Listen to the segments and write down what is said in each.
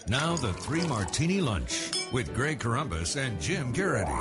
Now the Three Martini Lunch with Greg Corombos and Jim Garrity.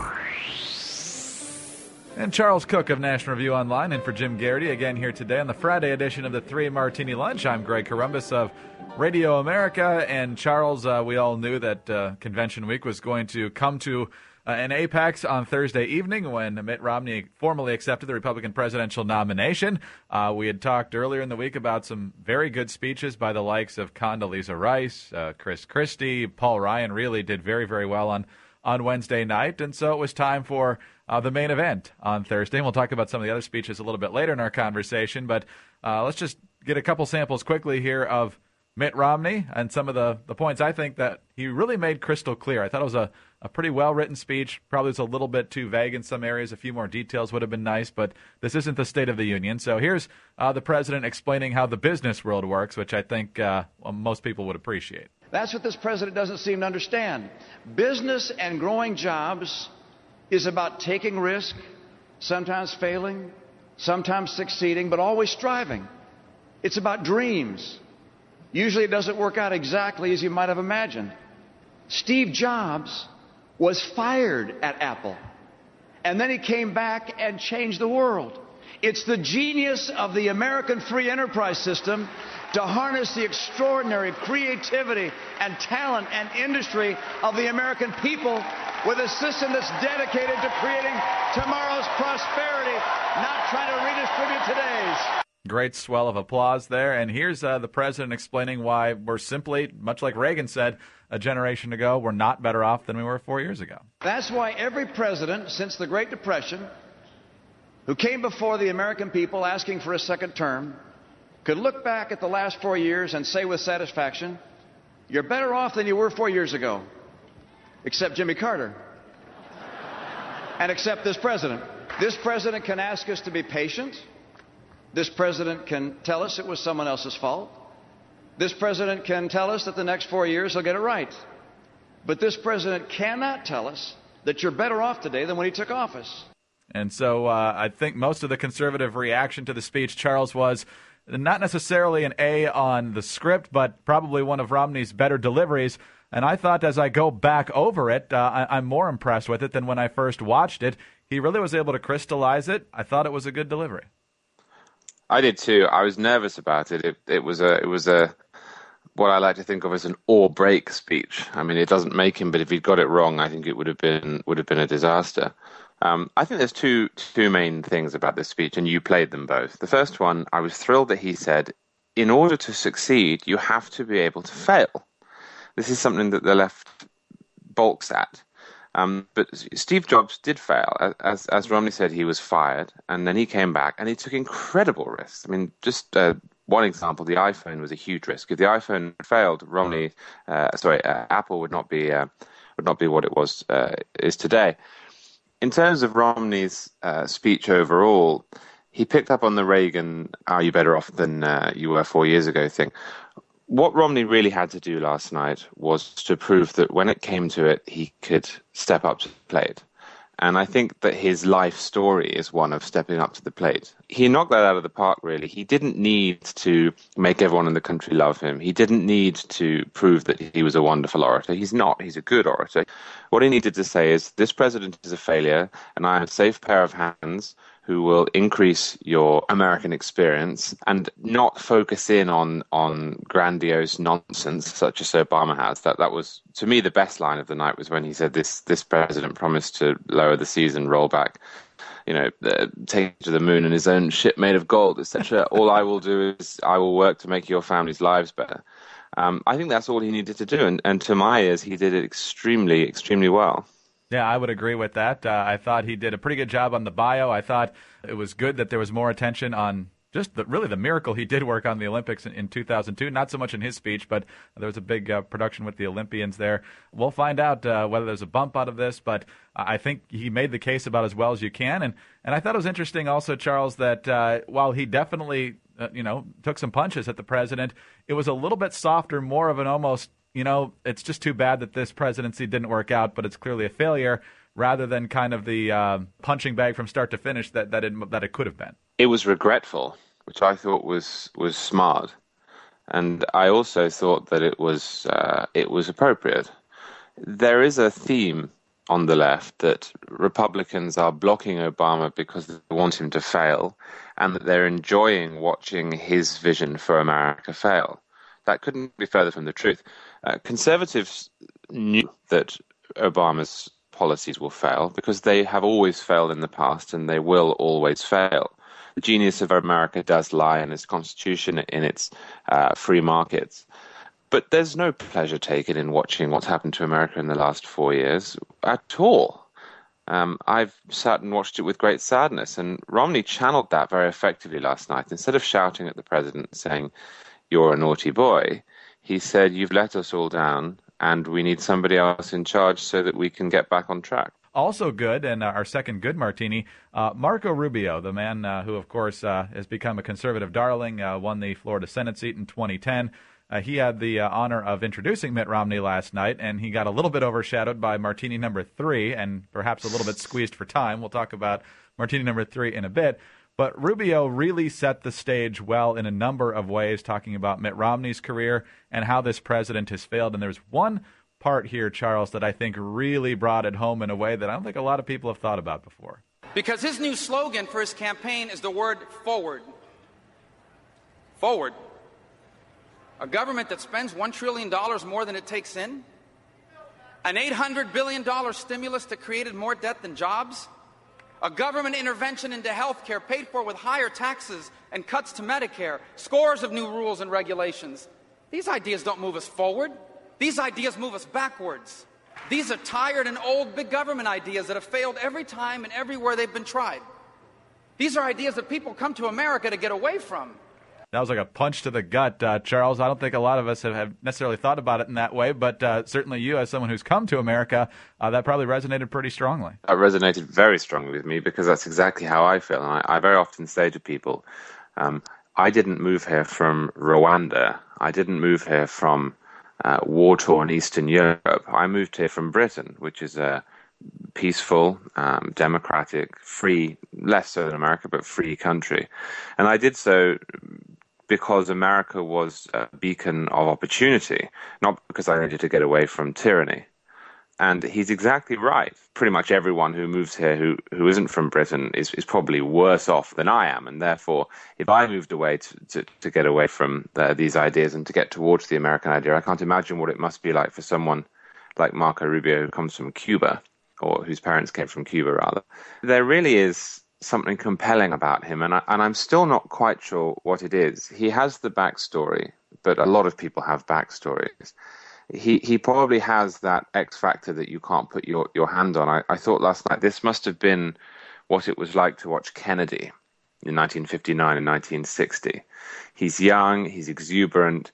And Charles Cook of National Review Online, and for Jim Garrity again here today on the Friday edition of the Three Martini Lunch. I'm Greg Corombos of Radio America, and Charles, we all knew that Convention Week was going to come to an apex on Thursday evening when Mitt Romney formally accepted the Republican presidential nomination. We had talked earlier in the week about some very good speeches by the likes of Condoleezza Rice, Chris Christie. Paul Ryan really did very, very well on Wednesday night, and so it was time for the main event on Thursday. And we'll talk about some of the other speeches a little bit later in our conversation, but let's just get a couple samples quickly here of Mitt Romney and some of the points I think that he really made crystal clear. I thought it was a pretty well-written speech. Probably was a little bit too vague in some areas. A few more details would have been nice, but this isn't the State of the Union. So here's the president explaining how the business world works, which I think most people would appreciate. That's what this president doesn't seem to understand. Business and growing jobs is about taking risk, sometimes failing, sometimes succeeding, but always striving. It's about dreams. Usually it doesn't work out exactly as you might have imagined. Steve Jobs was fired at Apple, and then he came back and changed the world. It's the genius of the American free enterprise system to harness the extraordinary creativity and talent and industry of the American people with a system that's dedicated to creating tomorrow's prosperity, not trying to redistribute today's. Great swell of applause there. And here's the president explaining why we're simply, much like Reagan said a generation ago, we're not better off than we were 4 years ago. That's why every president since the Great Depression who came before the American people asking for a second term could look back at the last 4 years and say with satisfaction, you're better off than you were 4 years ago, except Jimmy Carter, and except this president. This president can ask us to be patient. This president can tell us it was someone else's fault. This president can tell us that the next 4 years he'll get it right. But this president cannot tell us that you're better off today than when he took office. And so I think most of the conservative reaction to the speech, Charles, was not necessarily an A on the script, but probably one of Romney's better deliveries. And I thought as I go back over it, I'm more impressed with it than when I first watched it. He really was able to crystallize it. I thought it was a good delivery. I did too. I was nervous about it. It was a what I like to think of as an or break speech. I mean, it doesn't make him, but if he'd got it wrong, I think it would have been a disaster. I think there's two main things about this speech, and you played them both. The first one, I was thrilled that he said, in order to succeed, you have to be able to fail. This is something that the left balks at. But Steve Jobs did fail. As Romney said, he was fired, and then he came back, and he took incredible risks. I mean, just one example, the iPhone was a huge risk. If the iPhone failed, Apple would not be what it is today. In terms of Romney's speech overall, he picked up on the Reagan, are you better off than you were 4 years ago thing. What Romney really had to do last night was to prove that when it came to it, he could step up to the plate. And I think that his life story is one of stepping up to the plate. He knocked that out of the park, really. He didn't need to make everyone in the country love him. He didn't need to prove that he was a wonderful orator. He's not. He's a good orator. What he needed to say is, this president is a failure, and I am a safe pair of hands who will increase your American experience and not focus in on grandiose nonsense such as Obama has. That was, to me, the best line of the night was when he said this president promised to lower the seas and roll back, take to the moon in his own ship made of gold, etc. All I will do is I will work to make your family's lives better. I think that's all he needed to do. And to my ears, he did it extremely, extremely well. Yeah, I would agree with that. I thought he did a pretty good job on the bio. I thought it was good that there was more attention on just the miracle he did work on the Olympics in 2002. Not so much in his speech, but there was a big production with the Olympians there. We'll find out whether there's a bump out of this, but I think he made the case about as well as you can. And I thought it was interesting also, Charles, that while he definitely took some punches at the president, it was a little bit softer, more of an almost, it's just too bad that this presidency didn't work out, but it's clearly a failure, rather than kind of the punching bag from start to finish that it could have been. It was regretful, which I thought was smart. And I also thought that it was appropriate. There is a theme on the left that Republicans are blocking Obama because they want him to fail, and that they're enjoying watching his vision for America fail. That couldn't be further from the truth. Conservatives knew that Obama's policies will fail because they have always failed in the past and they will always fail. The genius of America does lie in its constitution, in its free markets. But there's no pleasure taken in watching what's happened to America in the last 4 years at all. I've sat and watched it with great sadness, and Romney channeled that very effectively last night. Instead of shouting at the president saying, "You're a naughty boy," he said, "You've let us all down, and we need somebody else in charge so that we can get back on track." Also good, and our second good martini, Marco Rubio, the man who, of course, has become a conservative darling, won the Florida Senate seat in 2010. He had the honor of introducing Mitt Romney last night, and he got a little bit overshadowed by martini number 3 and perhaps a little bit squeezed for time. We'll talk about martini number 3 in a bit. But Rubio really set the stage well in a number of ways, talking about Mitt Romney's career and how this president has failed. And there's one part here, Charles, that I think really brought it home in a way that I don't think a lot of people have thought about before. Because his new slogan for his campaign is the word forward. Forward. A government that spends $1 trillion more than it takes in? An $800 billion stimulus that created more debt than jobs? A government intervention into health care paid for with higher taxes and cuts to Medicare? Scores of new rules and regulations. These ideas don't move us forward. These ideas move us backwards. These are tired and old big government ideas that have failed every time and everywhere they've been tried. These are ideas that people come to America to get away from. That was like a punch to the gut, Charles. I don't think a lot of us have necessarily thought about it in that way, but certainly you, as someone who's come to America, that probably resonated pretty strongly. It resonated very strongly with me because that's exactly how I feel. And I very often say to people, I didn't move here from Rwanda. I didn't move here from war-torn Eastern Europe. I moved here from Britain, which is a peaceful, democratic, free, less so than America, but free country. And I did so because America was a beacon of opportunity, not because I needed to get away from tyranny. And he's exactly right. Pretty much everyone who moves here who isn't from Britain is probably worse off than I am. And therefore, if I moved away to get away from these ideas and to get towards the American idea, I can't imagine what it must be like for someone like Marco Rubio, who comes from Cuba, or whose parents came from Cuba, rather. There really is something compelling about him, and I'm still not quite sure what it is. He has the backstory, but a lot of people have backstories. He probably has that X factor that you can't put your hand on. I thought last night this must have been what it was like to watch Kennedy in 1959 and 1960. He's young, he's exuberant,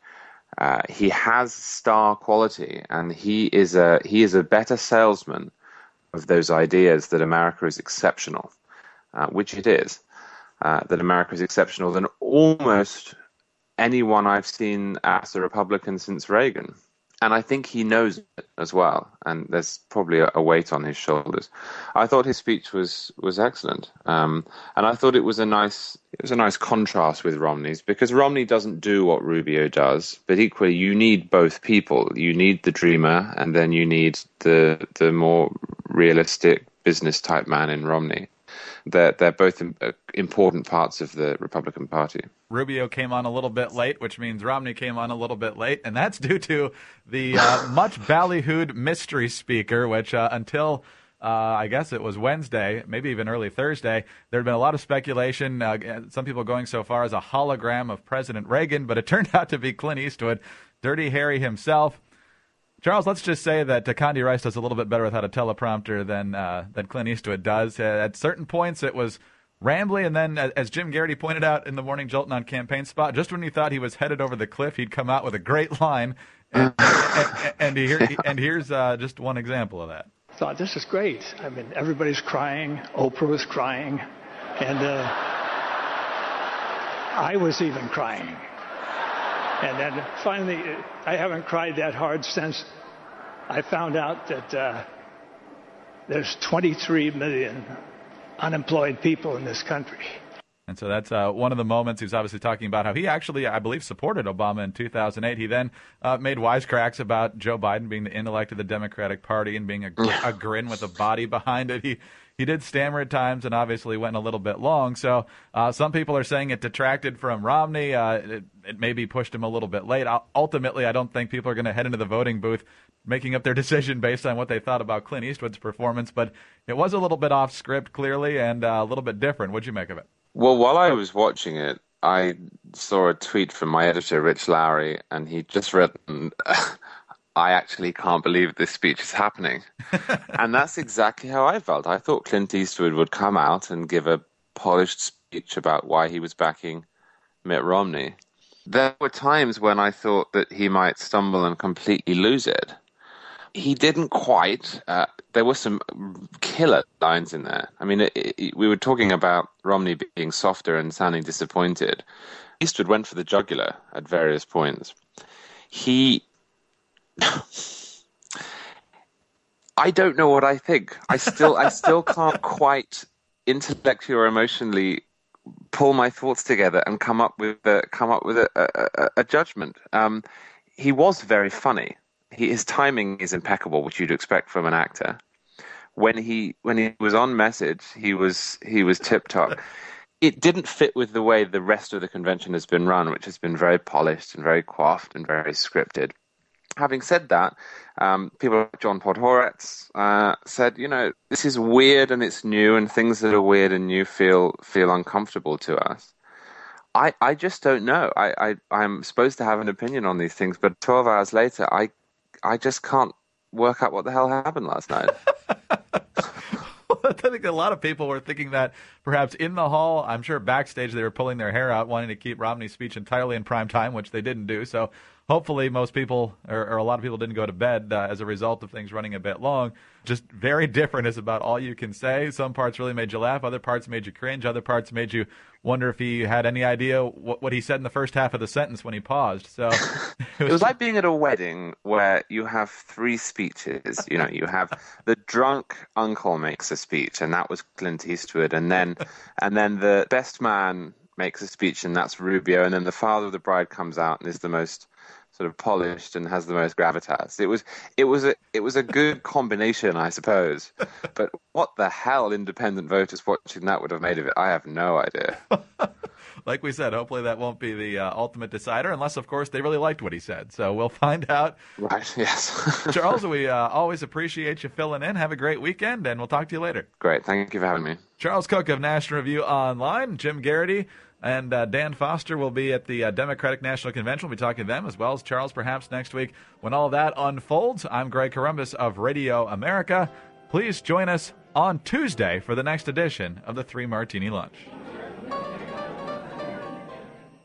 he has star quality, and he is a better salesman of those ideas that America is exceptional, which it is, that America is exceptional than almost anyone I've seen as a Republican since Reagan. And I think he knows it as well, and there's probably a weight on his shoulders. I thought his speech was excellent, and I thought it was a nice contrast with Romney's, because Romney doesn't do what Rubio does, but equally you need both people. You need the dreamer, and then you need the more realistic business type man in Romney. They're both important parts of the Republican Party. Rubio came on a little bit late, which means Romney came on a little bit late, and that's due to the much ballyhooed mystery speaker, which until I guess it was Wednesday, maybe even early Thursday, there had been a lot of speculation, some people going so far as a hologram of President Reagan, but it turned out to be Clint Eastwood, Dirty Harry himself. Charles, let's just say that Condi Rice does a little bit better without a teleprompter than Clint Eastwood does. At certain points, it was rambly, and then, as Jim Garrity pointed out in the Morning Jolt on Campaign Spot, just when you thought he was headed over the cliff, he'd come out with a great line, and here's just one example of that. I thought, this is great. I mean, everybody's crying. Oprah was crying, and I was even crying. And then finally, I haven't cried that hard since I found out that there's 23 million unemployed people in this country. And so that's one of the moments. He was obviously talking about how he actually, I believe, supported Obama in 2008. He then made wisecracks about Joe Biden being the intellect of the Democratic Party and being a grin with a body behind it. He did stammer at times and obviously went a little bit long. So some people are saying it detracted from Romney. It maybe pushed him a little bit late. Ultimately, I don't think people are going to head into the voting booth making up their decision based on what they thought about Clint Eastwood's performance. But it was a little bit off script, clearly, and a little bit different. What'd you make of it? Well, while I was watching it, I saw a tweet from my editor, Rich Lowry, and he just written, I actually can't believe this speech is happening. And that's exactly how I felt. I thought Clint Eastwood would come out and give a polished speech about why he was backing Mitt Romney. There were times when I thought that he might stumble and completely lose it. He didn't quite. There were some killer lines in there. I mean, we were talking about Romney being softer and sounding disappointed. Eastwood went for the jugular at various points. I don't know what I think. I still can't quite intellectually or emotionally pull my thoughts together and come up with a judgment. He was very funny. His timing is impeccable, which you'd expect from an actor. When he was on message, he was tip top. It didn't fit with the way the rest of the convention has been run, which has been very polished and very coiffed and very scripted. Having said that, people like John Podhoretz said, this is weird and it's new, and things that are weird and new feel uncomfortable to us. I just don't know. I'm supposed to have an opinion on these things, but 12 hours later, I just can't work out what the hell happened last night. I think a lot of people were thinking that perhaps in the hall, I'm sure backstage they were pulling their hair out, wanting to keep Romney's speech entirely in prime time, which they didn't do. So hopefully most people, or a lot of people, didn't go to bed as a result of things running a bit long. Just very different is about all you can say. Some parts really made you laugh. Other parts made you cringe. Other parts made you wonder if he had any idea what he said in the first half of the sentence when he paused. So it was like being at a wedding where you have three speeches. You have the drunk uncle makes a speech, and that was Clint Eastwood, and then the best man makes a speech, and that's Rubio, and then the father of the bride comes out and is the most sort of polished and has the most gravitas. It was a good combination, I suppose. But what the hell independent voters watching that would have made of it, I have no idea. Like we said, hopefully that won't be the ultimate decider, unless, of course, they really liked what he said. So we'll find out. Right, yes. Charles, we always appreciate you filling in. Have a great weekend, and we'll talk to you later. Great. Thank you for having me. Charles Cook of National Review Online, Jim Garrity, and Dan Foster will be at the Democratic National Convention. We'll be talking to them as well as Charles perhaps next week when all that unfolds. I'm Greg Corombos of Radio America. Please join us on Tuesday for the next edition of the Three Martini Lunch.